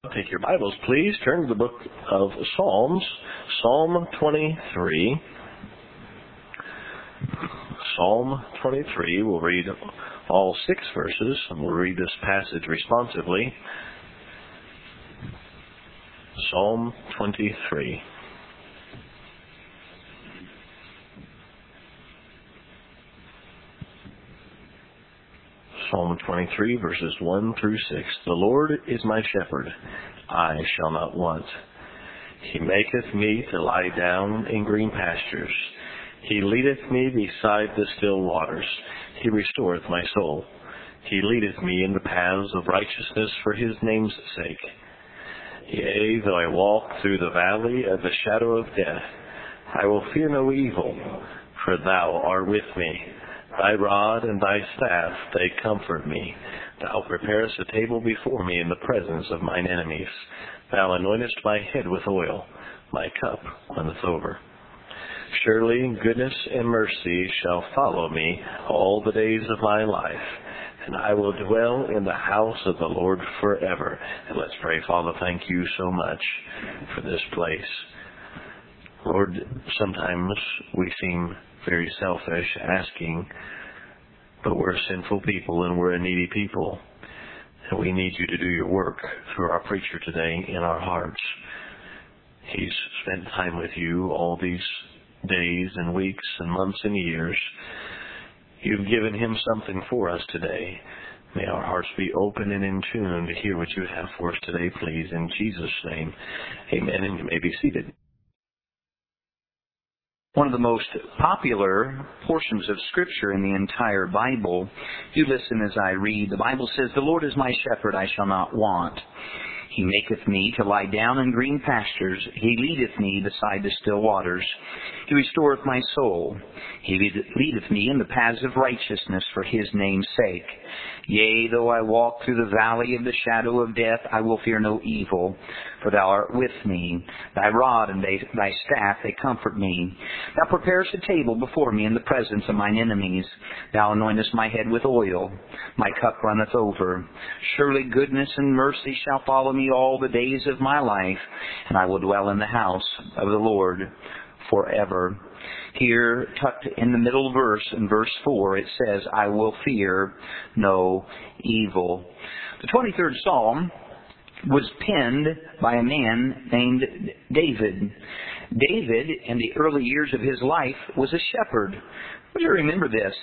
Take your Bibles, please. Turn to the book of Psalms, Psalm 23. Psalm 23, we'll read all 6 verses, and we'll read this passage responsively. Psalm 23. Psalm 23, verses 1 through 6. The Lord is my shepherd, I shall not want. He maketh me to lie down in green pastures. He leadeth me beside the still waters. He restoreth my soul. He leadeth me in the paths of righteousness for his name's sake. Yea, though I walk through the valley of the shadow of death, I will fear no evil, for thou art with me. Thy rod and thy staff, they comfort me. Thou preparest a table before me in the presence of mine enemies. Thou anointest my head with oil. My cup runneth over. Surely goodness and mercy shall follow me all the days of my life, and I will dwell in the house of the Lord forever. And let's pray. Father, thank you so much for this place. Lord, sometimes we seem very selfish asking, but we're sinful people and we're a needy people, and we need you to do your work through our preacher today in our hearts. He's spent time with you all these days and weeks and months and years. You've given him something for us today. May our hearts be open and in tune to hear what you have for us today, please. In Jesus' name, amen. And you may be seated. One of the most popular portions of Scripture in the entire Bible. Do listen as I read. The Bible says, The Lord is my shepherd, I shall not want. He maketh me to lie down in green pastures. He leadeth me beside the still waters. He restoreth my soul. He leadeth me in the paths of righteousness for his name's sake. Yea, though I walk through the valley of the shadow of death, I will fear no evil, for thou art with me. Thy rod and thy staff, they comfort me. Thou preparest a table before me in the presence of mine enemies. Thou anointest my head with oil. My cup runneth over. Surely goodness and mercy shall follow me all the days of my life, and I will dwell in the house of the Lord forever. Here, tucked in the middle verse, in verse 4, it says, I will fear no evil. The 23rd Psalm was penned by a man named David. David, in the early years of his life, was a shepherd. Would you remember this?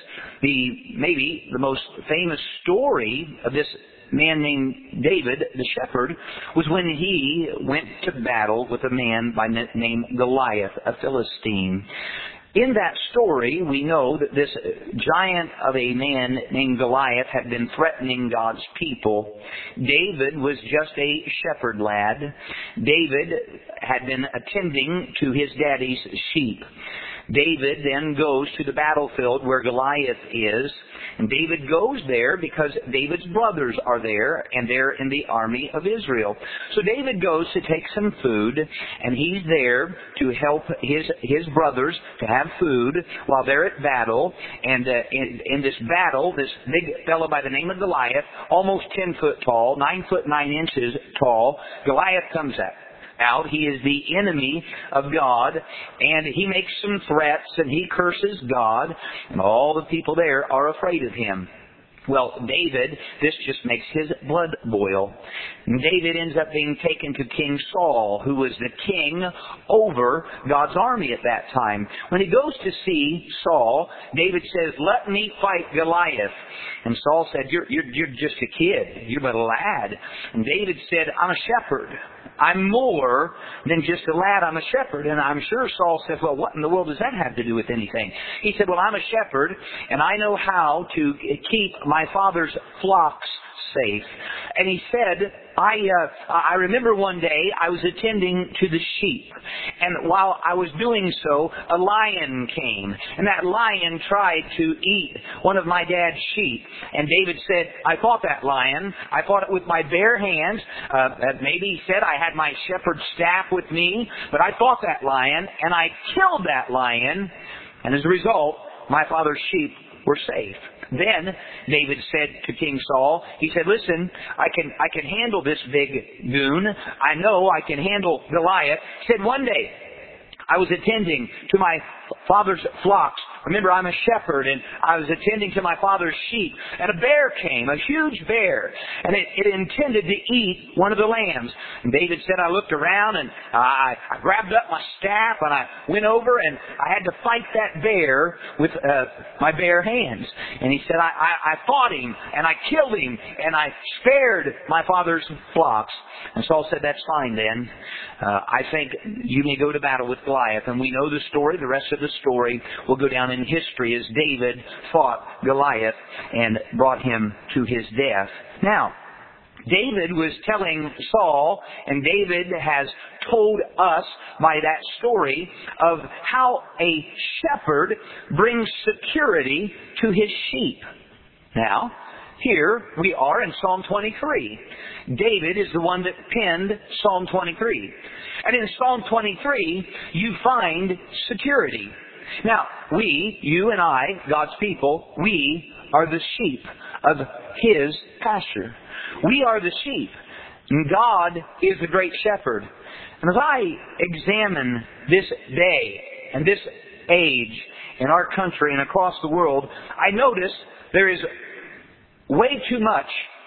Maybe the most famous story of this man named David, the shepherd, was when he went to battle with a man by name Goliath, a Philistine. In that story, we know that this giant of a man named Goliath had been threatening God's people. David was just a shepherd lad. David had been attending to his daddy's sheep. David then goes to the battlefield where Goliath is, and David goes there because David's brothers are there, and they're in the army of Israel. So David goes to take some food, and he's there to help his brothers to have food while they're at battle. And in this battle, this big fellow by the name of Goliath, almost 10 foot tall, 9 foot 9 inches tall, Goliath comes out. He is the enemy of God, and he makes some threats, and he curses God, and all the people there are afraid of him. Well, David, this just makes his blood boil. And David ends up being taken to King Saul, who was the king over God's army at that time. When he goes to see Saul, David says, let me fight Goliath. And Saul said, you're just a kid. You're but a lad. And David said, I'm a shepherd. I'm more than just a lad. I'm a shepherd. And I'm sure Saul said, well, what in the world does that have to do with anything? He said, well, I'm a shepherd, and I know how to keep my father's flocks safe. And he said, I remember one day I was attending to the sheep, and while I was doing so, a lion came, and that lion tried to eat one of my dad's sheep. And David said, I fought that lion. I fought it with my bare hands. Maybe he said I had my shepherd's staff with me, but I fought that lion, and I killed that lion, and as a result, my father's sheep were safe. Then David said to King Saul, he said, listen, I can handle this big goon. I know I can handle Goliath. He said, one day I was attending to my father's flocks. Remember, I'm a shepherd, and I was attending to my father's sheep, and a bear came, a huge bear, and it intended to eat one of the lambs. And David said, I looked around, and I grabbed up my staff, and I went over, and I had to fight that bear with my bare hands. And he said, I fought him, and I killed him, and I spared my father's flocks. And Saul said, that's fine then. I think you may go to battle with Goliath. And we know the story. The rest of the story will go down in history as David fought Goliath and brought him to his death. Now, David was telling Saul, and David has told us by that story of how a shepherd brings security to his sheep. Now, here we are in Psalm 23. David is the one that penned Psalm 23. And in Psalm 23, you find security. Now, you and I, God's people, we are the sheep of His pasture. We are the sheep. And God is the great shepherd. And as I examine this day and this age in our country and across the world, I notice there is way too much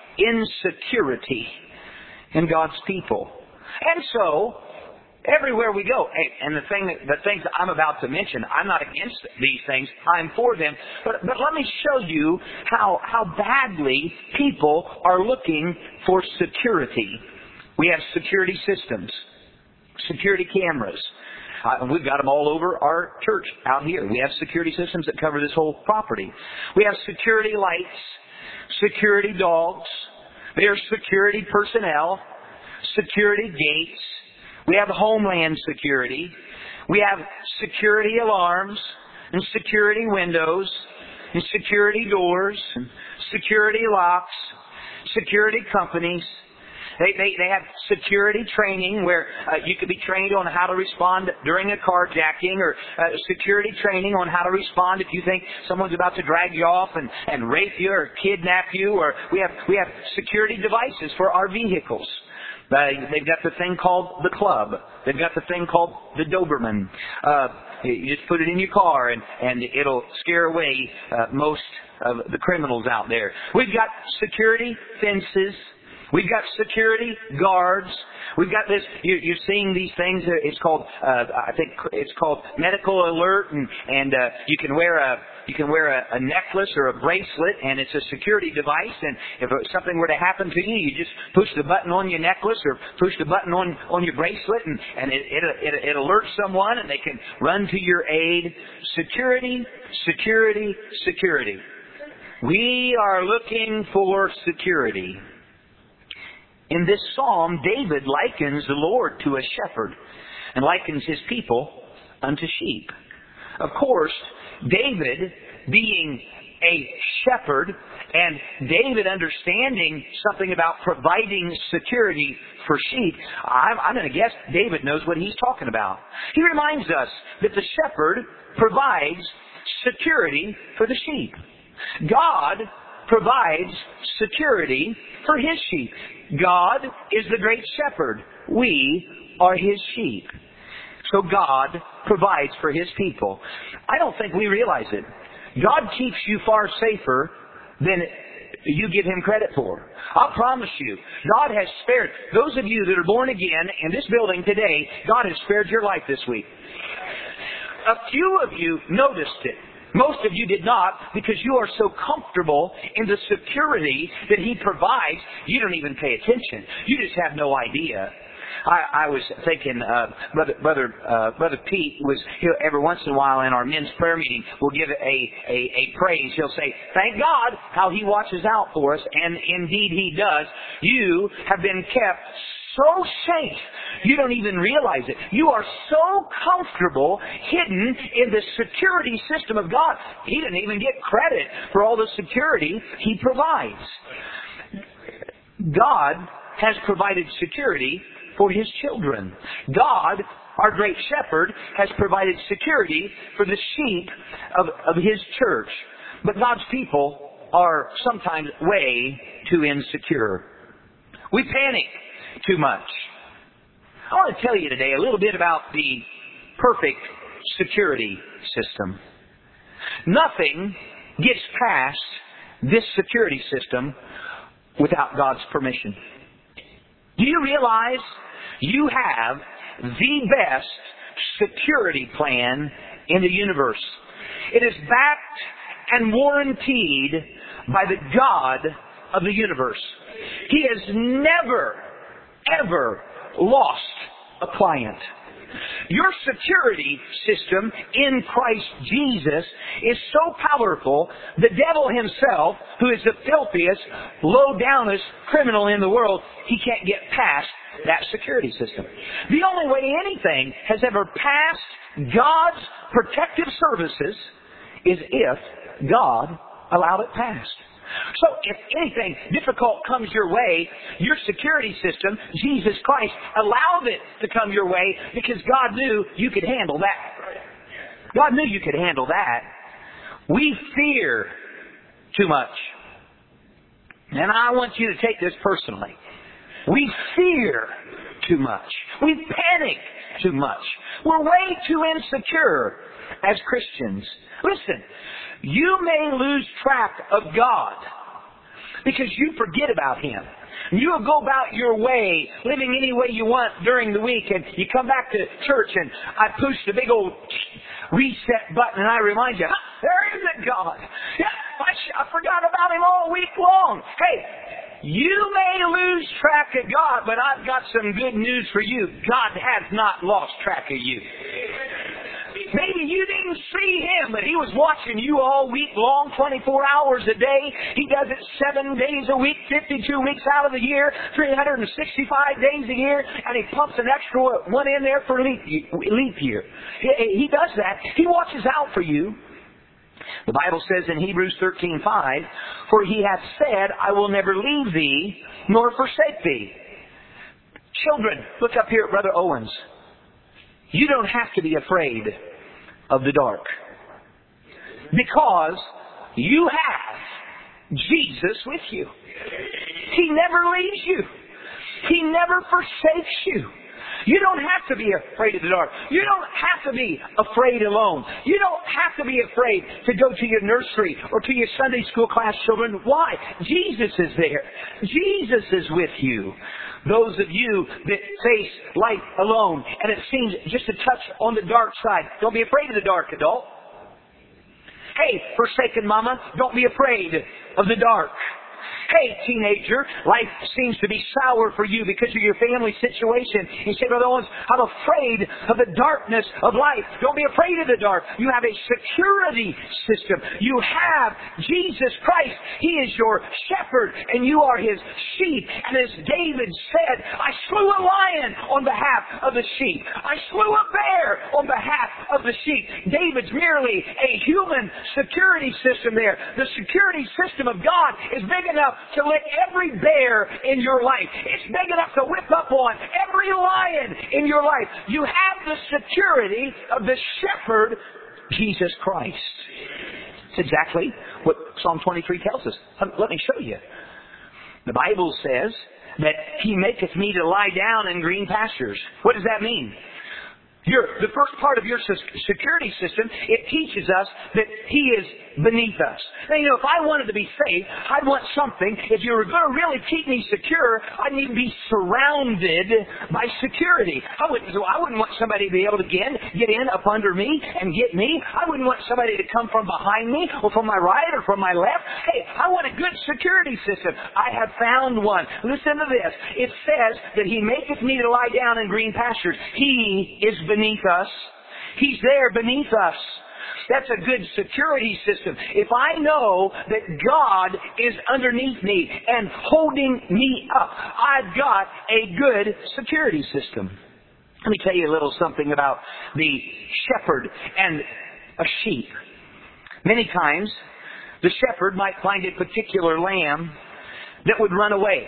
insecurity in God's people. And so, everywhere we go, and the things that I'm about to mention, I'm not against these things, I'm for them, but let me show you how badly people are looking for security. We have security systems, security cameras. We've got them all over our church out here. We have security systems that cover this whole property. We have security lights, security dogs, there's security personnel, security gates. We have Homeland Security. We have security alarms and security windows and security doors and security locks, security companies. They have security training where you could be trained on how to respond during a carjacking, or security training on how to respond if you think someone's about to drag you off and rape you or kidnap you. Or we have security devices for our vehicles. They've got the thing called the club. They've got the thing called the Doberman. You just put it in your car and it'll scare away most of the criminals out there. We've got security fences. We've got security guards. We've got this. You're seeing these things. It's called. I think it's called medical alert, and you can wear a necklace or a bracelet, and it's a security device. And if something were to happen to you, you just push the button on your necklace or push the button on your bracelet, and it alerts someone, and they can run to your aid. Security, security, security. We are looking for security. In this psalm, David likens the Lord to a shepherd and likens his people unto sheep. Of course, David being a shepherd and David understanding something about providing security for sheep, I'm going to guess David knows what he's talking about. He reminds us that the shepherd provides security for the sheep. God provides security for His sheep. God is the great shepherd. We are His sheep. So God provides for His people. I don't think we realize it. God keeps you far safer than you give Him credit for. I'll promise you, God has spared those of you that are born again in this building today. God has spared your life this week. A few of you noticed it. Most of you did not, because you are so comfortable in the security that He provides, you don't even pay attention. You just have no idea. I was thinking, Brother Pete was, every once in a while in our men's prayer meeting, will give a praise. He'll say, thank God how He watches out for us, and indeed He does. You have been kept so safe, you don't even realize it. You are so comfortable hidden in the security system of God. He didn't even get credit for all the security He provides. God has provided security for His children. God, our great shepherd, has provided security for the sheep of His church. But God's people are sometimes way too insecure. We panic too much. I want to tell you today a little bit about the perfect security system. Nothing gets past this security system without God's permission. Do you realize you have the best security plan in the universe? It is backed and warranted by the God of the universe. He has never, ever lost a client. Your security system in Christ Jesus is so powerful, the devil himself, who is the filthiest, low-downest criminal in the world, he can't get past that security system. The only way anything has ever passed God's protective services is if God allowed it past. So if anything difficult comes your way, your security system, Jesus Christ, allowed it to come your way because God knew you could handle that. God knew you could handle that. We fear too much. And I want you to take this personally. We fear too much. We panic too much. We're way too insecure as Christians. Listen, you may lose track of God because you forget about Him. You will go about your way, living any way you want during the week, and you come back to church and I push the big old reset button and I remind you, there isn't God. I forgot about Him all week long. Hey, you may lose track of God, but I've got some good news for you. God has not lost track of you. Maybe you didn't see Him, but He was watching you all week long, 24 hours a day. He does it 7 days a week, 52 weeks out of the year, 365 days a year, and He pumps an extra one in there for leap year. He does that. He watches out for you. The Bible says in Hebrews 13:5, for He hath said, I will never leave thee, nor forsake thee. Children, look up here at Brother Owens. You don't have to be afraid of the dark, because you have Jesus with you. He never leaves you. He never forsakes you. You don't have to be afraid of the dark. You don't have to be afraid alone. You don't have to be afraid to go to your nursery or to your Sunday school class children. Why? Jesus is there. Jesus is with you. Those of you that face life alone and it seems just a touch on the dark side, don't be afraid of the dark, adult. Hey, forsaken mama, don't be afraid of the dark. Hey, teenager, life seems to be sour for you because of your family situation. You say, Brother Owens, I'm afraid of the darkness of life. Don't be afraid of the dark. You have a security system. You have Jesus Christ. He is your shepherd and you are His sheep. And as David said, I slew a lion on behalf of the sheep. I slew a bear on behalf of the sheep. David's merely a human security system there. The security system of God is big enough to let every bear in your life. It's big enough to whip up on every lion in your life. You have the security of the shepherd, Jesus Christ. It's exactly what Psalm 23 tells us. Let me show you. The Bible says that He maketh me to lie down in green pastures. What does that mean? The first part of your security system, it teaches us that He is beneath us. Now, if I wanted to be safe, I'd want something. If you were going to really keep me secure, I'd need to be surrounded by security. I wouldn't want somebody to be able to get in up under me and get me. I wouldn't want somebody to come from behind me or from my right or from my left. Hey, I want a good security system. I have found one. Listen to this. It says that He maketh me to lie down in green pastures. He is beneath us. He's there beneath us. That's a good security system. If I know that God is underneath me and holding me up, I've got a good security system. Let me tell you a little something about the shepherd and a sheep. Many times, the shepherd might find a particular lamb that would run away.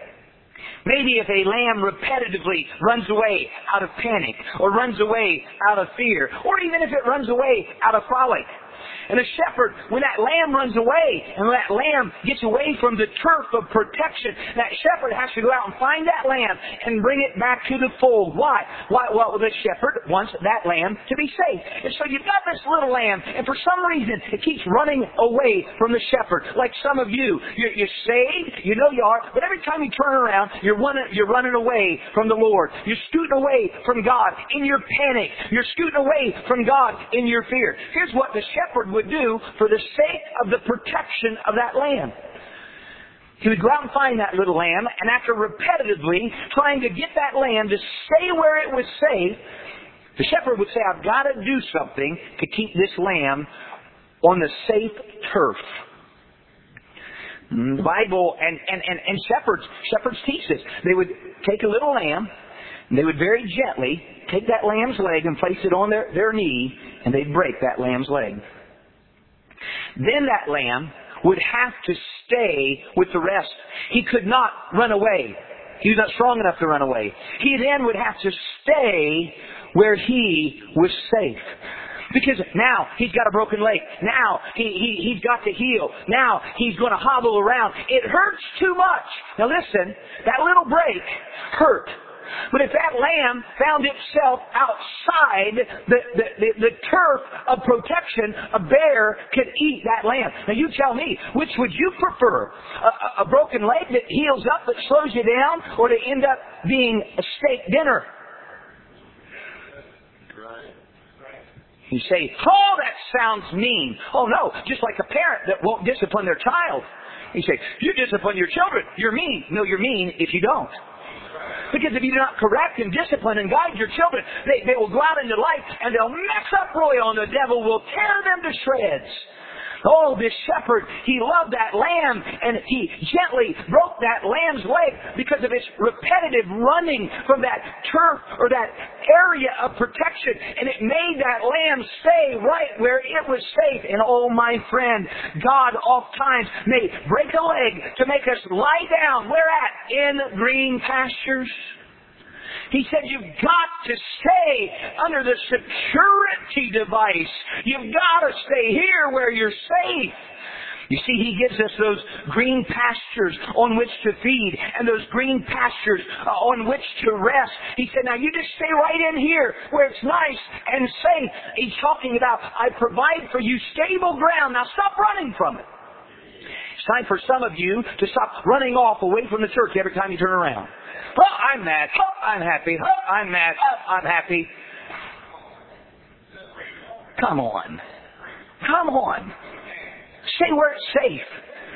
Maybe if a lamb repetitively runs away out of panic, or runs away out of fear, or even if it runs away out of frolic, And the shepherd, when that lamb runs away, and when that lamb gets away from the turf of protection, that shepherd has to go out and find that lamb and bring it back to the fold. Why? Well, the shepherd wants that lamb to be safe. And so you've got this little lamb, and for some reason, it keeps running away from the shepherd. Like some of you. You're saved, you know you are, but every time you turn around, you're running away from the Lord. You're scooting away from God in your panic. You're scooting away from God in your fear. Here's what the shepherd would do for the sake of the protection of that lamb. He would go out and find that little lamb, and after repetitively trying to get that lamb to stay where it was safe, the shepherd would say, I've got to do something to keep this lamb on the safe turf. The Bible and shepherds teach this. They would take a little lamb, and they would very gently take that lamb's leg and place it on their knee, and they'd break that lamb's leg. Then that lamb would have to stay with the rest. He could not run away. He was not strong enough to run away. He then would have to stay where he was safe. Because now he's got a broken leg. Now he's got to heal. Now he's going to hobble around. It hurts too much. Now listen, that little break hurt. But if that lamb found itself outside the turf of protection, a bear could eat that lamb. Now you tell me, which would you prefer? A broken leg that heals up, that slows you down, or to end up being a steak dinner? You say, oh, that sounds mean. Oh no, just like a parent that won't discipline their child. You say, you discipline your children, you're mean. No, you're mean if you don't. Because if you do not correct and discipline and guide your children, they will go out into life and they'll mess up royal, and the devil will tear them to shreds. Oh, this shepherd, he loved that lamb, and he gently broke that lamb's leg because of its repetitive running from that turf or that area of protection, and it made that lamb stay right where it was safe. And oh, my friend, God oft times may break a leg to make us lie down. Where at? In green pastures. He said, you've got to stay under the security device. You've got to stay here where you're safe. You see, He gives us those green pastures on which to feed and those green pastures on which to rest. He said, now you just stay right in here where it's nice and safe. He's talking about, I provide for you stable ground. Now stop running from it. It's time for some of you to stop running off away from the church every time you turn around. Oh, I'm mad. Oh, I'm happy. Oh, I'm mad. Oh, I'm happy. Come on. Come on. Stay where it's safe.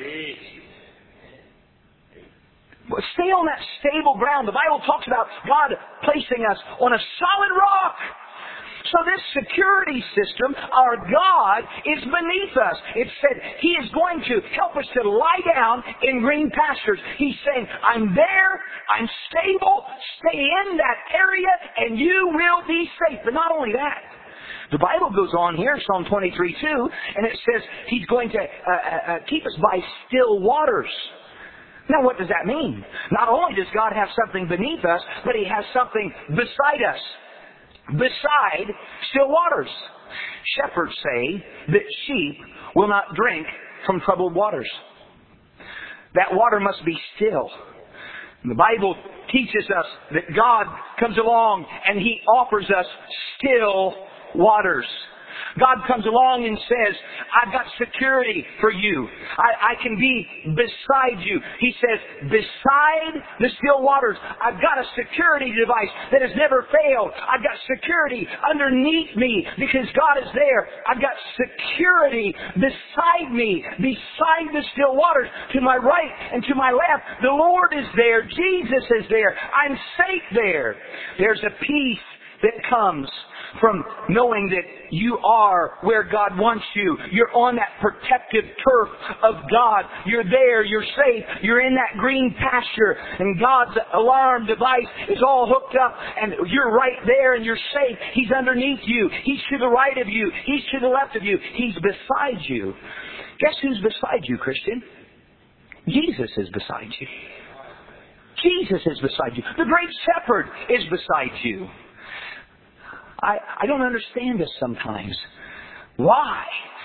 Stay on that stable ground. The Bible talks about God placing us on a solid rock. So this security system, our God, is beneath us. It said He is going to help us to lie down in green pastures. He's saying, I'm there, I'm stable, stay in that area, and you will be safe. But not only that, the Bible goes on here, Psalm 23:2, and it says He's going to keep us by still waters. Now what does that mean? Not only does God have something beneath us, but He has something beside us. Beside still waters. Shepherds say that sheep will not drink from troubled waters. That water must be still. The Bible teaches us that God comes along and He offers us still waters. God comes along and says, I've got security for you. I can be beside you. He says, beside the still waters, I've got a security device that has never failed. I've got security underneath me because God is there. I've got security beside me, beside the still waters, to my right and to my left. The Lord is there. Jesus is there. I'm safe there. There's a peace that comes from knowing that you are where God wants you. You're on that protective turf of God. You're there. You're safe. You're in that green pasture. And God's alarm device is all hooked up. And you're right there and you're safe. He's underneath you. He's to the right of you. He's to the left of you. He's beside you. Guess who's beside you, Christian? Jesus is beside you. Jesus is beside you. The great shepherd is beside you. I don't understand this sometimes. Why?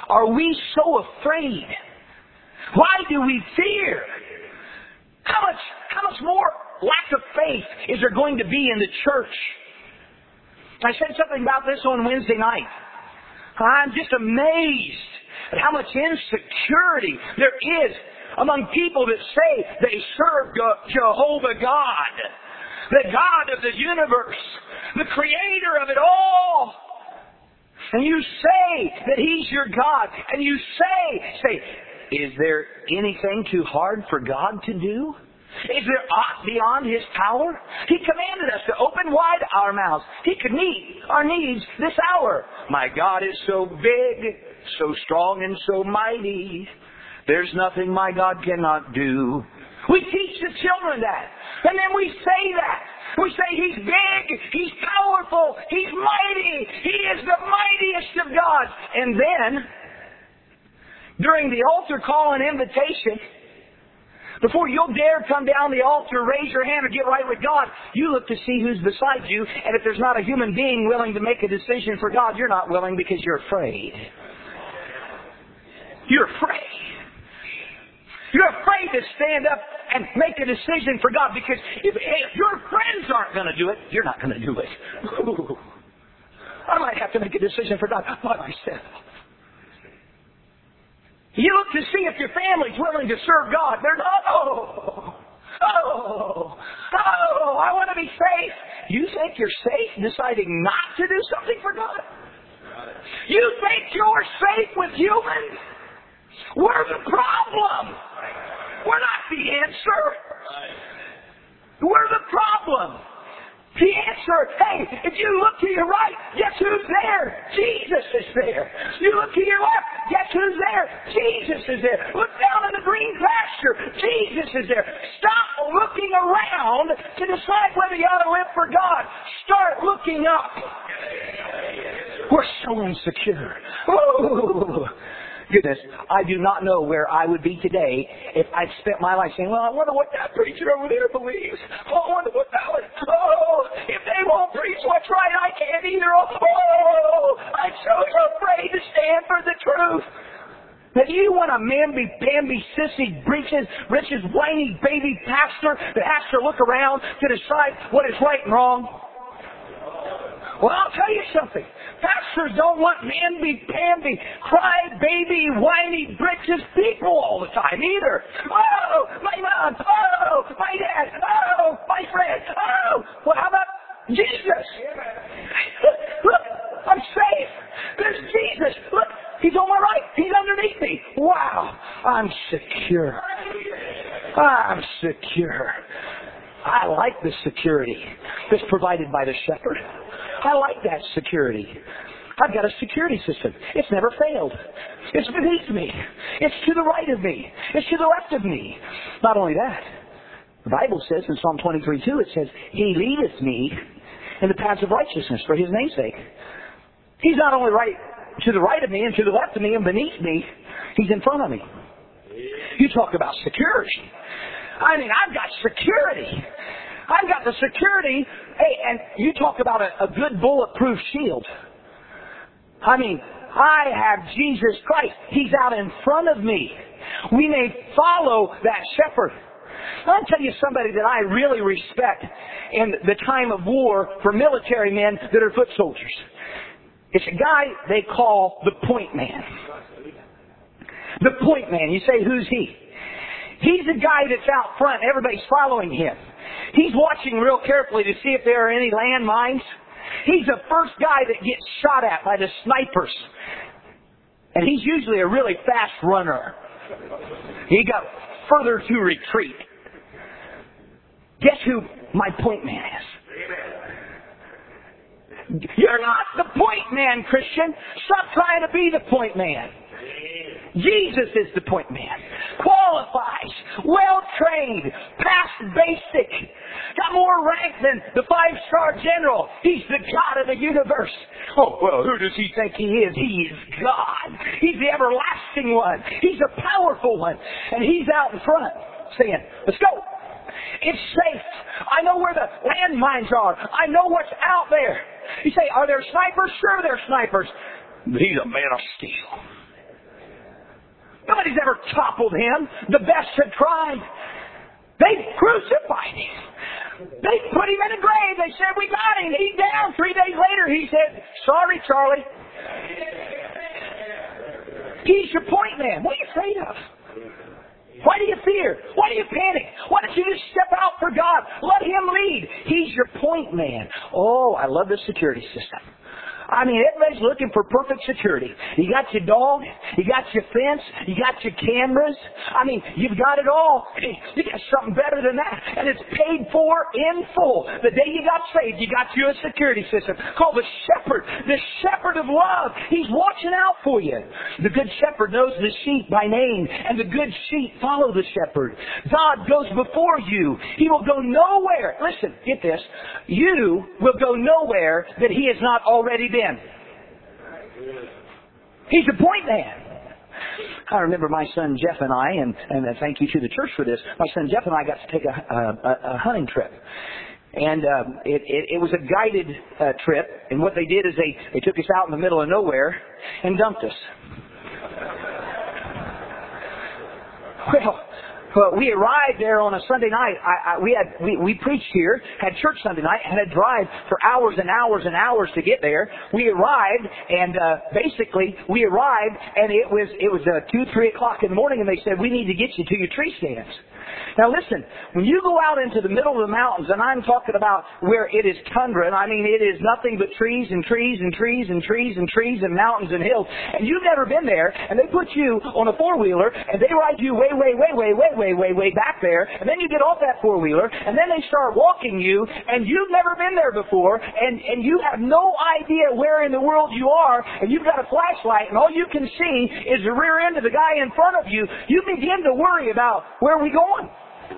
are we so afraid? Why do we fear? How much more lack of faith is there going to be in the church? I said something about this on Wednesday night. I'm just amazed at how much insecurity there is among people that say they serve Jehovah God, the God of the universe, the creator of it all. And you say that He's your God. And you say, is there anything too hard for God to do? Is there aught beyond His power? He commanded us to open wide our mouths. He could meet our needs this hour. My God is so big, so strong, and so mighty. There's nothing my God cannot do. We teach the children that. And then we say that. We say He's big, He's powerful, He's mighty, He is the mightiest of gods. And then, during the altar call and invitation, before you'll dare come down the altar, raise your hand, or get right with God, you look to see who's beside you. And if there's not a human being willing to make a decision for God, you're not willing because you're afraid. You're afraid. You're afraid to stand up and make a decision for God because if your friends aren't going to do it, you're not going to do it. Ooh, I might have to make a decision for God by myself. You look to see if your family's willing to serve God. They're not. I want to be safe. You think you're safe deciding not to do something for God? You think you're safe with humans? We're the problem. We're not the answer. We're the problem. The answer, hey, if you look to your right, guess who's there? Jesus is there. You look to your left, guess who's there? Jesus is there. Look down in the green pasture, Jesus is there. Stop looking around to decide whether you ought to live for God. Start looking up. We're so insecure. Oh, goodness, I do not know where I would be today if I'd spent my life saying, well, I wonder what that preacher over there believes. Oh, I wonder what that was. Oh, if they won't preach what's right, I can't either. Oh, I'm so afraid to stand for the truth. Now, you want a mamby-pamby, sissy, breeches, whiny baby pastor that has to look around to decide what is right and wrong? Well, I'll tell you something. Pastors don't want mamby-pamby, cry-baby, whiny, britches people all the time either. Oh, my mom. Oh, my dad. Oh, my friend. Oh, well, how about Jesus? Look, I'm safe. There's Jesus. Look, He's on my right. He's underneath me. Wow, I'm secure. I'm secure. I like the security that's provided by the shepherd. I like that security. I've got a security system. It's never failed. It's beneath me. It's to the right of me. It's to the left of me. Not only that, the Bible says in Psalm 23:2, it says, He leadeth me in the paths of righteousness for His name's sake. He's not only right to the right of me and to the left of me and beneath me, He's in front of me. You talk about security. I mean, I've got security. I've got the security. Hey, and you talk about a good bulletproof shield. I mean, I have Jesus Christ. He's out in front of me. We may follow that shepherd. I'll tell you somebody that I really respect in the time of war for military men that are foot soldiers. It's a guy they call the point man. The point man. You say, who's he? He's the guy that's out front. Everybody's following him. He's watching real carefully to see if there are any landmines. He's the first guy that gets shot at by the snipers. And he's usually a really fast runner. He got further to retreat. Guess who my point man is? You're not the point man, Christian. Stop trying to be the point man. Jesus is the point man. Qualifies, well-trained, past basic, got more rank than the 5-star general. He's the God of the universe. Oh, well, who does he think he is? He is God. He's the everlasting one. He's the powerful one. And He's out in front saying, let's go. It's safe. I know where the landmines are. I know what's out there. You say, are there snipers? Sure, there are snipers. But He's a man of steel. Nobody's ever toppled him. The best have tried. They crucified him. They put him in a grave. They said, we got him. He's down. 3 days later, he said, sorry, Charlie. He's your point man. What are you afraid of? Why do you fear? Why do you panic? Why don't you just step out for God? Let Him lead. He's your point man. Oh, I love the security system. I mean, everybody's looking for perfect security. You got your dog, you got your fence, you got your cameras. I mean, you've got it all. You got something better than that. And it's paid for in full. The day you got saved, you got you a security system called the shepherd of love. He's watching out for you. The good shepherd knows the sheep by name, and the good sheep follow the shepherd. God goes before you. He will go nowhere. Listen, get this. You will go nowhere that He has not already been. He's the point man. I remember my son Jeff and I, and thank you to the church for this, my son Jeff and I got to take a hunting trip. And it was a guided trip, and what they did is they took us out in the middle of nowhere and dumped us. Well, we arrived there on a Sunday night. We preached here, had church Sunday night, had to drive for hours and hours and hours to get there. We arrived, and basically we arrived, and it was 2-3 o'clock in the morning, and they said, we need to get you to your tree stands. Now listen, when you go out into the middle of the mountains, and I'm talking about where it is tundra, and I mean it is nothing but trees and trees and trees and trees and trees and mountains and hills, and you've never been there, and they put you on a four-wheeler, and they ride you way back there, and then you get off that four-wheeler, and then they start walking you, and you've never been there before, and you have no idea where in the world you are, and you've got a flashlight, and all you can see is the rear end of the guy in front of you. You begin to worry about, where are we going?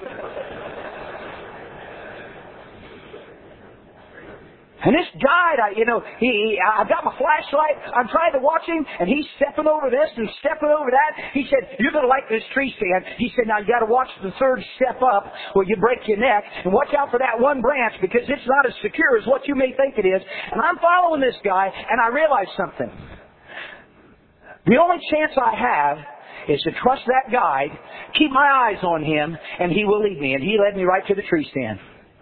And this guide, I've got my flashlight, I'm trying to watch him, and he's stepping over this and stepping over that. He said, you're going to like this tree stand. He said, now you got to watch the third step up where you break your neck, and watch out for that one branch because it's not as secure as what you may think it is. And I'm following this guy, and I realized something. The only chance I have is to trust that guide, keep my eyes on him, and he will lead me. And he led me right to the tree stand.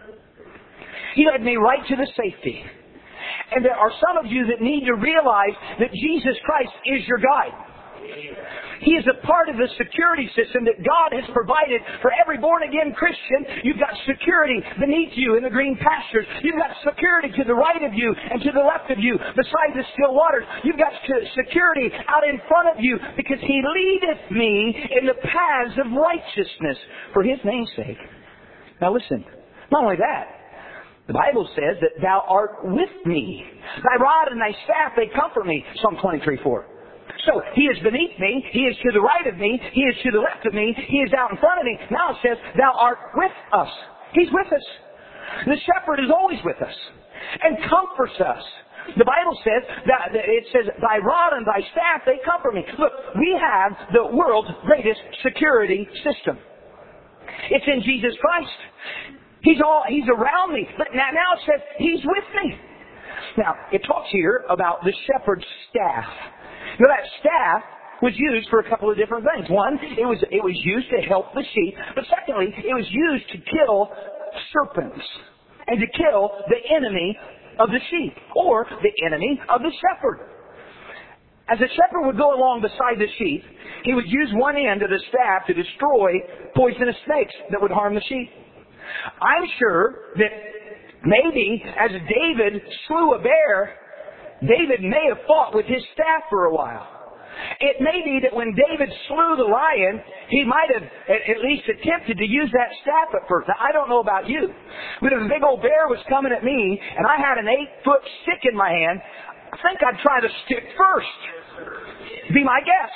He led me right to the safety. And there are some of you that need to realize that Jesus Christ is your guide. He is a part of the security system that God has provided for every born-again Christian. You've got security beneath you in the green pastures. You've got security to the right of you and to the left of you beside the still waters. You've got security out in front of you because He leadeth me in the paths of righteousness for His name's sake. Now listen, not only that, the Bible says that Thou art with me. Thy rod and Thy staff, they comfort me. Psalm 23:4. So, He is beneath me, He is to the right of me, He is to the left of me, He is out in front of me. Now it says, Thou art with us. He's with us. The shepherd is always with us and comforts us. The Bible says, Thy rod and Thy staff, they comfort me. Look, we have the world's greatest security system. It's in Jesus Christ. He's around me. But now it says, He's with me. Now, it talks here about the shepherd's staff. Now, that staff was used for a couple of different things. One, it was used to help the sheep. But secondly, it was used to kill serpents and to kill the enemy of the sheep or the enemy of the shepherd. As the shepherd would go along beside the sheep, he would use one end of the staff to destroy poisonous snakes that would harm the sheep. I'm sure that maybe as David slew a bear, David may have fought with his staff for a while. It may be that when David slew the lion, he might have at least attempted to use that staff at first. Now, I don't know about you, but if a big old bear was coming at me and I had an 8-foot stick in my hand, I think I'd try the stick first. Be my guess.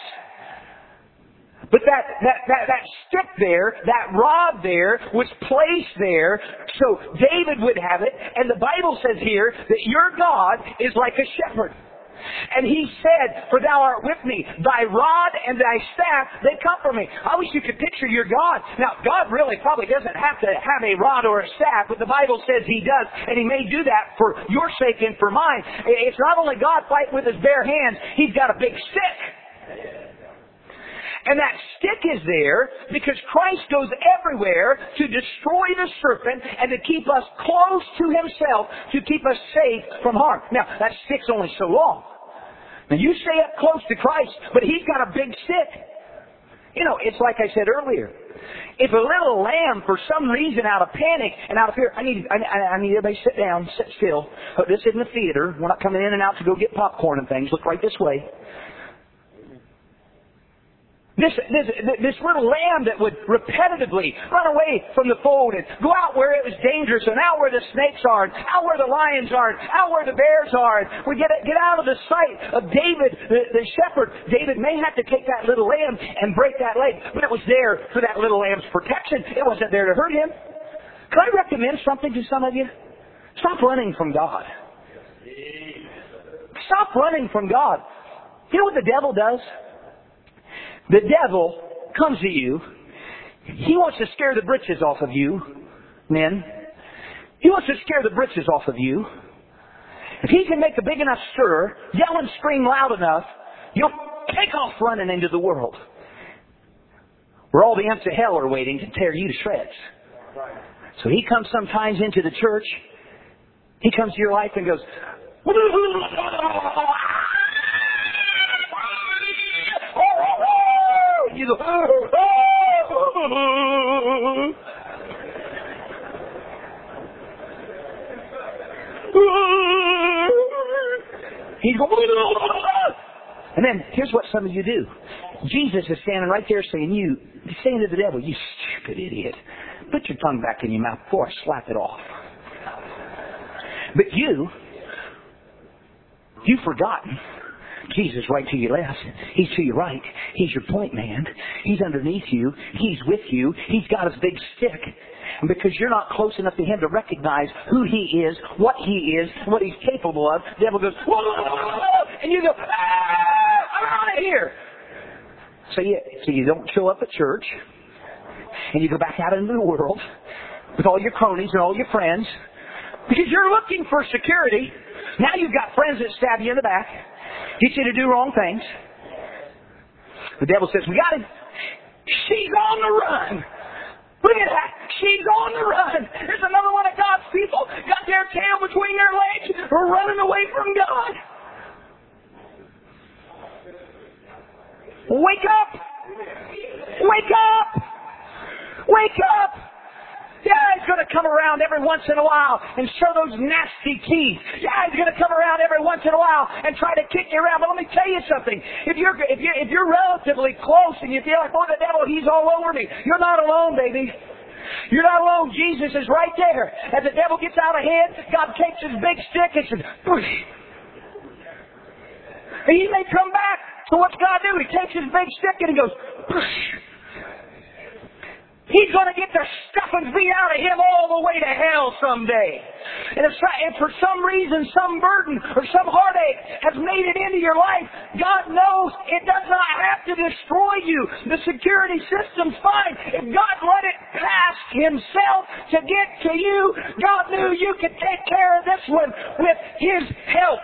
But that stick there, that rod there, was placed there so David would have it. And the Bible says here that your God is like a shepherd. And He said, for Thou art with me, Thy rod and Thy staff, they comfort me. I wish you could picture your God. Now, God really probably doesn't have to have a rod or a staff, but the Bible says He does, and He may do that for your sake and for mine. It's not only God fighting with His bare hands, He's got a big stick. And that stick is there because Christ goes everywhere to destroy the serpent and to keep us close to Himself, to keep us safe from harm. Now, that stick's only so long. Now, you stay up close to Christ, but He's got a big stick. You know, it's like I said earlier. If a little lamb, for some reason, out of panic and out of fear, I need everybody to sit down, sit still. This isn't a theater. We're not coming in and out to go get popcorn and things. Look right this way. This little lamb that would repetitively run away from the fold and go out where it was dangerous and out where the snakes are and out where the lions are and out where the bears are. And we get out of the sight of David, the shepherd. David may have to take that little lamb and break that leg, but it was there for that little lamb's protection. It wasn't there to hurt him. Can I recommend something to some of you? Stop running from God. Stop running from God. You know what the devil does? The devil comes to you. He wants to scare the britches off of you, men. He wants to scare the britches off of you. If he can make a big enough stir, yell and scream loud enough, you'll take off running into the world, where all the imps of hell are waiting to tear you to shreds. So he comes sometimes into the church. He comes to your life and goes, you go, he's going, and then here's what some of you do. Jesus is standing right there saying to the devil, you stupid idiot, put your tongue back in your mouth before I slap it off. But you've forgotten. Jesus right to your left. He's to your right. He's your point man. He's underneath you. He's with you. He's got his big stick. And because you're not close enough to Him to recognize who He is, what He is, and what He's capable of, the devil goes, and you go, I'm out of here. So you don't show up at church, and you go back out into the world with all your cronies and all your friends, because you're looking for security. Now you've got friends that stab you in the back, get you to do wrong things. The devil says, we got him. She's on the run. Look at that. She's on the run. There's another one of God's people got their tail between their legs, are running away from God. Wake up. Wake up. Wake up. Yeah, He's going to come around every once in a while and show those nasty teeth. Yeah, He's going to come around every once in a while and try to kick you around. But let me tell you something. If you're relatively close and you feel like, oh, the devil, he's all over me, you're not alone, baby. You're not alone. Jesus is right there. As the devil gets out of hand, God takes His big stick and says, push. And He may come back. So what's God do? He takes His big stick and He goes, push. He's going to get the stuffings beat out of him all the way to hell someday. And if for some reason, some burden or some heartache has made it into your life, God knows it does not have to destroy you. The security system's fine. If God let it pass Himself to get to you, God knew you could take care of this one with His help.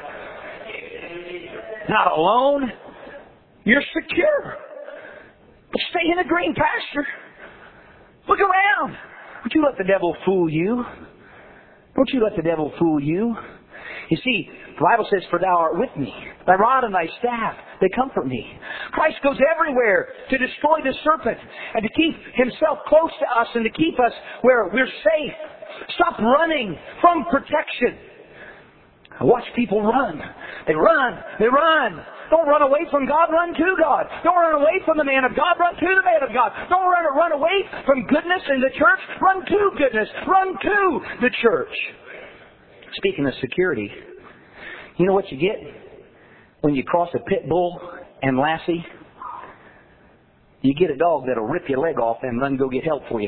Not alone. You're secure. Stay in a green pasture. Look around. Don't you let the devil fool you. Don't you let the devil fool you. You see, the Bible says, for Thou art with me. Thy rod and Thy staff, they comfort me. Christ goes everywhere to destroy the serpent and to keep Himself close to us and to keep us where we're safe. Stop running from protection. I watch people run. They run. They run. Don't run away from God, run to God. Don't run away from the man of God, run to the man of God. Don't run away from goodness in the church, run to goodness. Run to the church. Speaking of security, you know what you get when you cross a pit bull and lassie? You get a dog that'll rip your leg off and run go get help for you.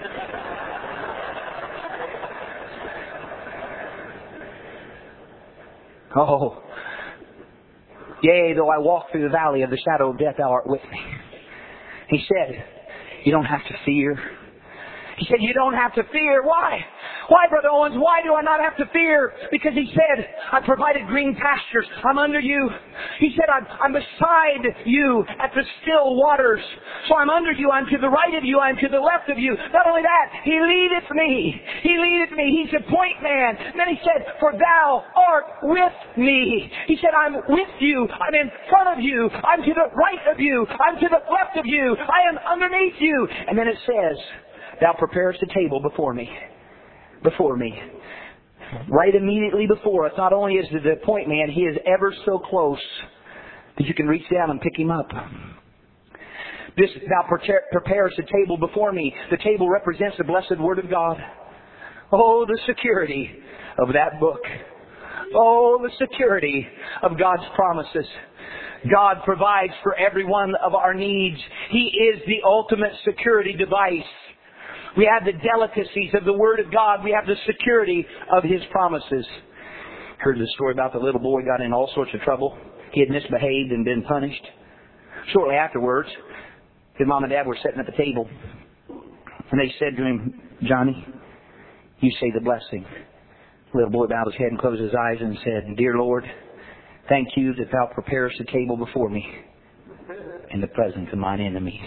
Oh, yea, though I walk through the valley of the shadow of death, Thou art with me. He said, you don't have to fear. He said, you don't have to fear. Why? Why, Brother Owens? Why do I not have to fear? Because He said, I provided green pastures. I'm under you. He said, I'm beside you at the still waters. So I'm under you. I'm to the right of you. I'm to the left of you. Not only that, He leadeth me. He leadeth me. He's a point man. And then He said, for thou art with me. He said, I'm with you. I'm in front of you. I'm to the right of you. I'm to the left of you. I am underneath you. And then it says, thou preparest a table before me. Before me. Right immediately before us. Not only is the point man, He is ever so close that you can reach down and pick Him up. This, thou preparest a table before me. The table represents the blessed Word of God. Oh, the security of that book. Oh, the security of God's promises. God provides for every one of our needs. He is the ultimate security device. We have the delicacies of the Word of God. We have the security of His promises. Heard the story about the little boy got in all sorts of trouble. He had misbehaved and been punished. Shortly afterwards, his mom and dad were sitting at the table. And they said to him, Johnny, you say the blessing. The little boy bowed his head and closed his eyes and said, Dear Lord, thank you that thou preparest a table before me in the presence of mine enemies.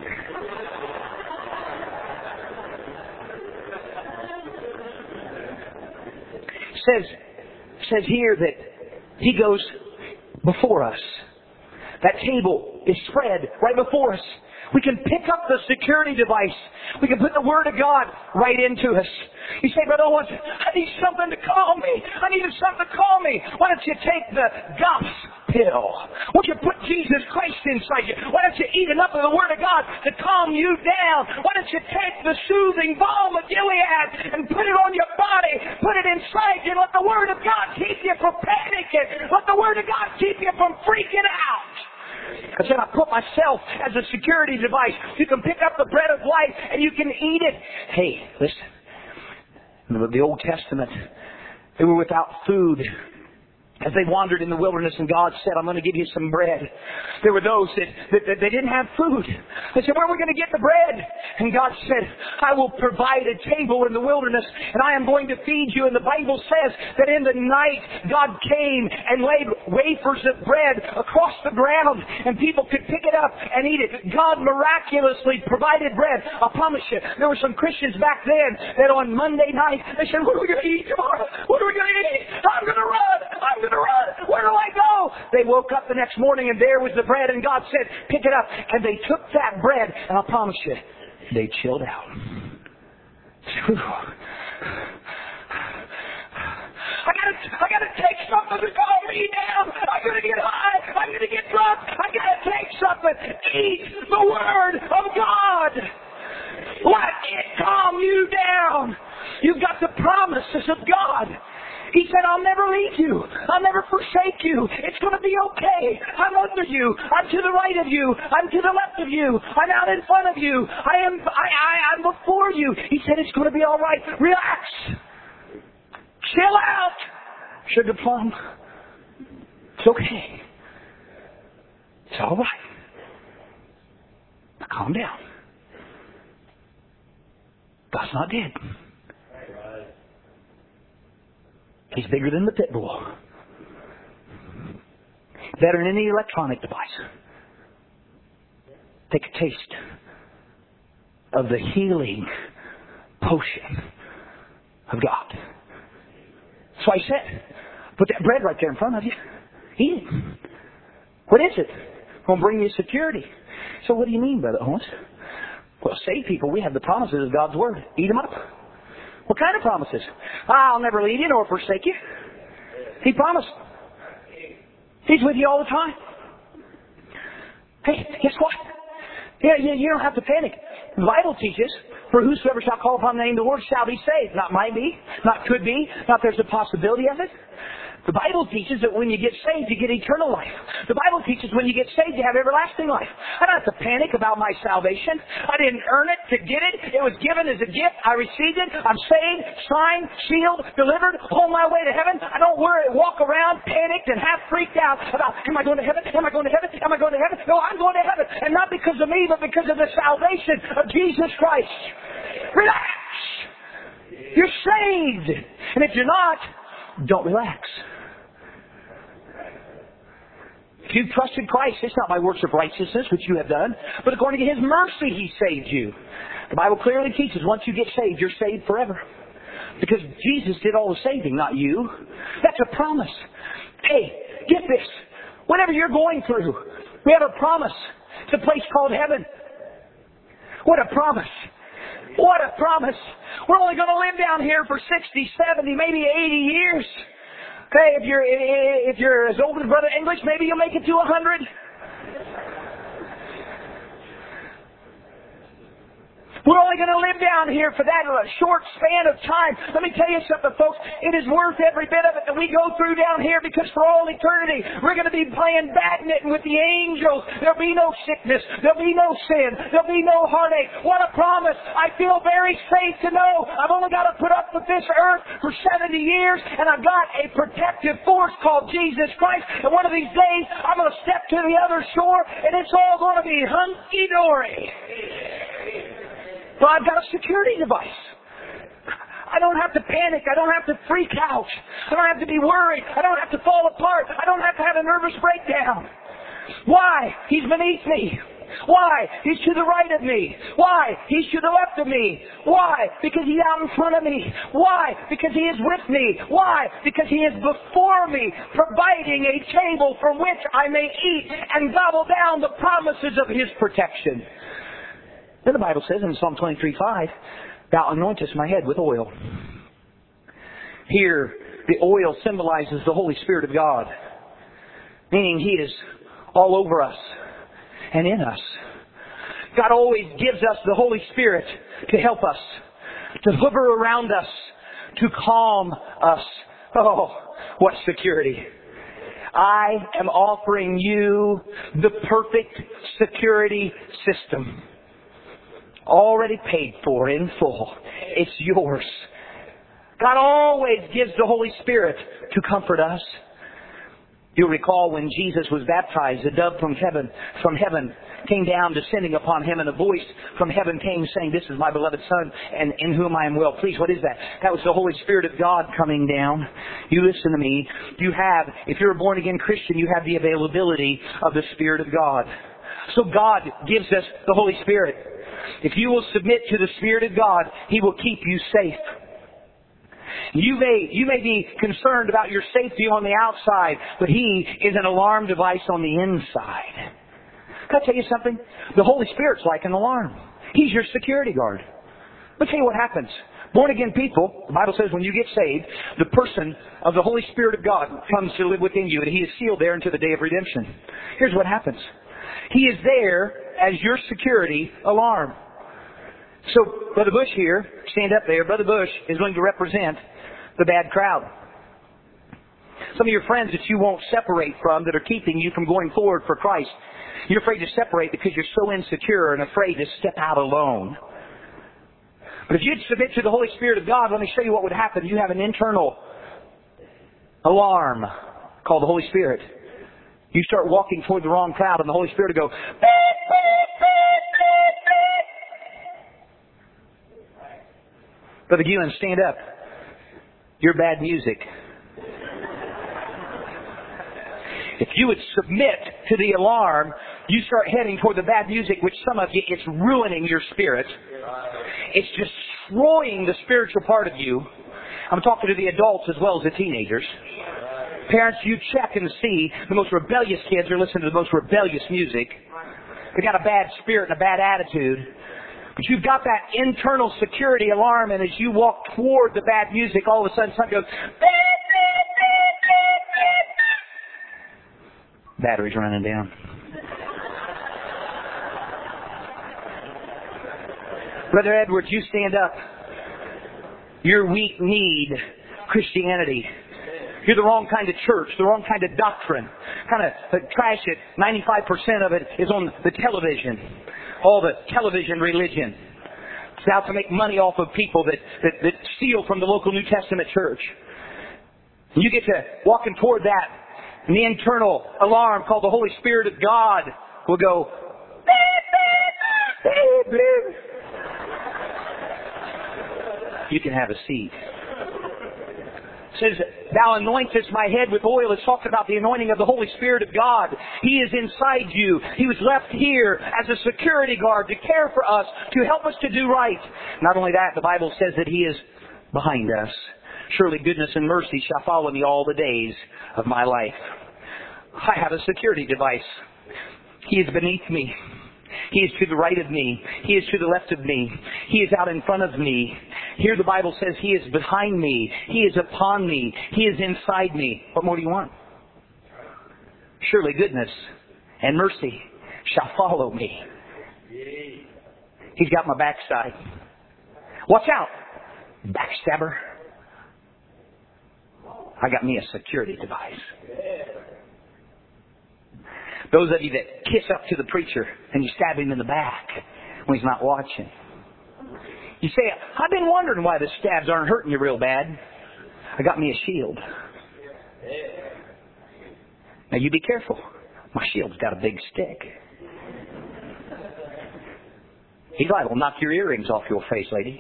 Says here that He goes before us. That table is spread right before us. We can pick up the security device. We can put the Word of God right into us. You say, Brother Owens, I need something to calm me. I need something to calm me. Why don't you take the GOPS pill? Why don't you put Jesus Christ inside you? Why don't you eat enough of the Word of God to calm you down? Why don't you take the soothing balm of Gilead and put it on your body, put it inside you, and let the Word of God keep you from panicking. Let the Word of God keep you from freaking out. I said, I put myself as a security device. You can pick up the bread of life and you can eat it. Hey, listen. In the Old Testament, they were without food as they wandered in the wilderness, and God said, I'm going to give you some bread. There were those that they didn't have food. They said, where are we going to get the bread? And God said, I will provide a table in the wilderness, and I am going to feed you. And the Bible says that in the night, God came and laid wafers of bread across the ground, and people could pick it up and eat it. God miraculously provided bread. I promise you, there were some Christians back then that on Monday night, they said, what are we going to eat tomorrow? What are we going to eat? I'm going to run. I'm going to run. Where do I go? They woke up the next morning and there was the bread, and God said, pick it up. And they took that bread, and I promise you, they chilled out. I gotta take something to calm me down. I'm gonna get high. I'm gonna get drunk. I gotta take something. Eat the Word of God. Let it calm you down. You've got the promises of God. He said, I'll never leave you. I'll never forsake you. It's going to be okay. I'm under you. I'm to the right of you. I'm to the left of you. I'm out in front of you. I'm before you. He said, it's going to be all right. Relax. Chill out. Sugar plum. It's okay. It's all right. Now calm down. God's not dead. He's bigger than the pit bull. Better than any electronic device. Take a taste of the healing potion of God. So I said, put that bread right there in front of you. Eat it. What is it? Going to bring you security. So what do you mean, Brother Owens? Well, saved people, we have the promises of God's Word. Eat them up. What kind of promises? I'll never leave you nor forsake you. He promised. He's with you all the time. Hey, guess what? Yeah, you don't have to panic. The Bible teaches, for whosoever shall call upon the name of the Lord shall be saved. Not might be, not could be, not there's a possibility of it. The Bible teaches that when you get saved, you get eternal life. The Bible teaches when you get saved, you have everlasting life. I don't have to panic about my salvation. I didn't earn it to get it. It was given as a gift. I received it. I'm saved, signed, sealed, delivered, on my way to heaven. I don't walk around panicked and half freaked out about, am I going to heaven? Am I going to heaven? Am I going to heaven? No, I'm going to heaven. And not because of me, but because of the salvation of Jesus Christ. Relax. You're saved. And if you're not, don't relax. If you've trusted Christ, it's not by works of righteousness which you have done, but according to His mercy He saved you. The Bible clearly teaches once you get saved, you're saved forever. Because Jesus did all the saving, not you. That's a promise. Hey, get this. Whatever you're going through, we have a promise. It's a place called heaven. What a promise. What a promise. We're only going to live down here for 60, 70, maybe 80 years. Okay, if you're as old as Brother English, maybe you'll make it to 100. We're only going to live down here for that short span of time. Let me tell you something, folks. It is worth every bit of it that we go through down here, because for all eternity, we're going to be playing badminton with the angels. There'll be no sickness. There'll be no sin. There'll be no heartache. What a promise. I feel very safe to know I've only got to put up with this earth for 70 years, and I've got a protective force called Jesus Christ. And one of these days, I'm going to step to the other shore, and it's all going to be hunky-dory. Well, I've got a security device. I don't have to panic. I don't have to freak out. I don't have to be worried. I don't have to fall apart. I don't have to have a nervous breakdown. Why? He's beneath me. Why? He's to the right of me. Why? He's to the left of me. Why? Because He's out in front of me. Why? Because He is with me. Why? Because He is before me, providing a table from which I may eat and gobble down the promises of His protection. Then the Bible says in Psalm 23:5, Thou anointest my head with oil. Here, the oil symbolizes the Holy Spirit of God, meaning He is all over us and in us. God always gives us the Holy Spirit to help us, to hover around us, to calm us. Oh, what security. I am offering you the perfect security system. Already paid for in full. It's yours. God always gives the Holy Spirit to comfort us. You'll recall when Jesus was baptized, a dove from heaven came down, descending upon Him, and a voice from heaven came saying, This is my beloved Son, and in whom I am well pleased. What is that? That was the Holy Spirit of God coming down. You listen to me. If you're a born-again Christian, you have the availability of the Spirit of God. So God gives us the Holy Spirit. If you will submit to the Spirit of God, He will keep you safe. You may be concerned about your safety on the outside, but He is an alarm device on the inside. Can I tell you something? The Holy Spirit's like an alarm. He's your security guard. Let me tell you what happens. Born again people, the Bible says when you get saved, the person of the Holy Spirit of God comes to live within you, and He is sealed there until the day of redemption. Here's what happens. He is there as your security alarm. So, Brother Bush here, stand up there. Brother Bush is going to represent the bad crowd. Some of your friends that you won't separate from, that are keeping you from going forward for Christ. You're afraid to separate because you're so insecure and afraid to step out alone. But if you'd submit to the Holy Spirit of God, let me show you what would happen. You have an internal alarm called the Holy Spirit. You start walking toward the wrong crowd, and the Holy Spirit will go, beep, beep, beep, beep, beep. Brother Gillen, stand up. You're bad music. If you would submit to the alarm, you start heading toward the bad music, which some of you, it's ruining your spirit. It's destroying the spiritual part of you. I'm talking to the adults as well as the teenagers. Parents, you check and see the most rebellious kids are listening to the most rebellious music. They got a bad spirit and a bad attitude. But you've got that internal security alarm, and as you walk toward the bad music, all of a sudden something goes, beep, beep, beep, beep, beep. Battery's running down. Brother Edwards, you stand up. Your weak need Christianity. You're the wrong kind of church, the wrong kind of doctrine. Kind of trash it. 95% of it is on the television. All the television religion. It's out to make money off of people that steal from the local New Testament church. And you get to walking toward that, and the internal alarm called the Holy Spirit of God will go, beep, beep, beep, beep. You can have a seat. It says, thou anointest my head with oil. It's talking about the anointing of the Holy Spirit of God. He is inside you. He was left here as a security guard to care for us, to help us to do right. Not only that, the Bible says that He is behind us. Surely goodness and mercy shall follow me all the days of my life. I have a security device. He is beneath me. He is to the right of me. He is to the left of me. He is out in front of me. Here the Bible says He is behind me. He is upon me. He is inside me. What more do you want? Surely goodness and mercy shall follow me. He's got my backside. Watch out, backstabber. I got me a security device. Those of you that kiss up to the preacher and you stab him in the back when he's not watching. You say, I've been wondering why the stabs aren't hurting you real bad. I got me a shield. Now you be careful. My shield's got a big stick. He's liable to knock your earrings off your face, lady.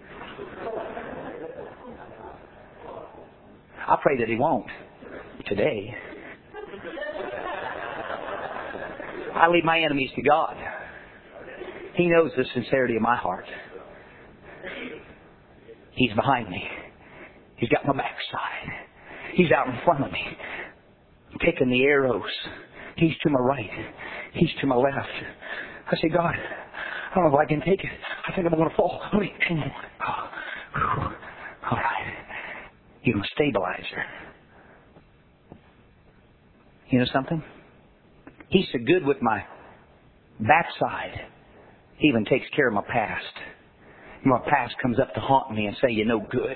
I pray that he won't today. I leave my enemies to God. He knows the sincerity of my heart. He's behind me. He's got my backside. He's out in front of me, picking the arrows. He's to my right. He's to my left. I say, God, I don't know if I can take it. I think I'm going to fall. Let me hang on. Oh, all right. Give him a stabilizer. You know something? He's so good with my backside. He even takes care of my past. My past comes up to haunt me and say, you're no good.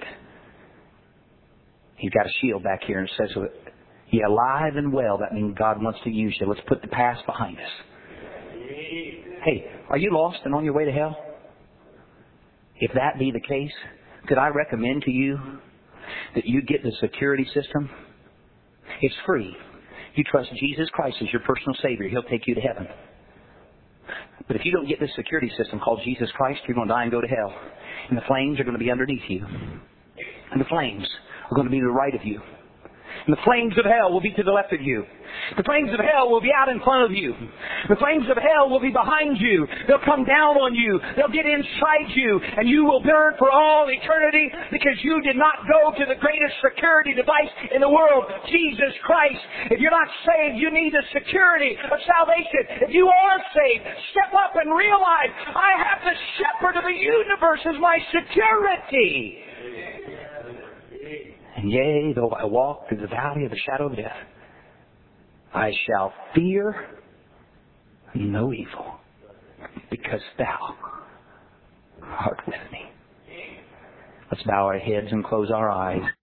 He's got a shield back here and says, you're alive and well. That means God wants to use you. Let's put the past behind us. Hey, are you lost and on your way to hell? If that be the case, could I recommend to you that you get the security system? It's free. You trust Jesus Christ as your personal Savior, He'll take you to heaven. But if you don't get this security system called Jesus Christ, you're going to die and go to hell. And the flames are going to be underneath you. And the flames are going to be to the right of you. And the flames of hell will be to the left of you. The flames of hell will be out in front of you. The flames of hell will be behind you. They'll come down on you. They'll get inside you. And you will burn for all eternity because you did not go to the greatest security device in the world, Jesus Christ. If you're not saved, you need the security of salvation. If you are saved, step up and realize, I have the shepherd of the universe as my security. And yea, though I walk through the valley of the shadow of death, I shall fear no evil, because thou art with me. Let's bow our heads and close our eyes.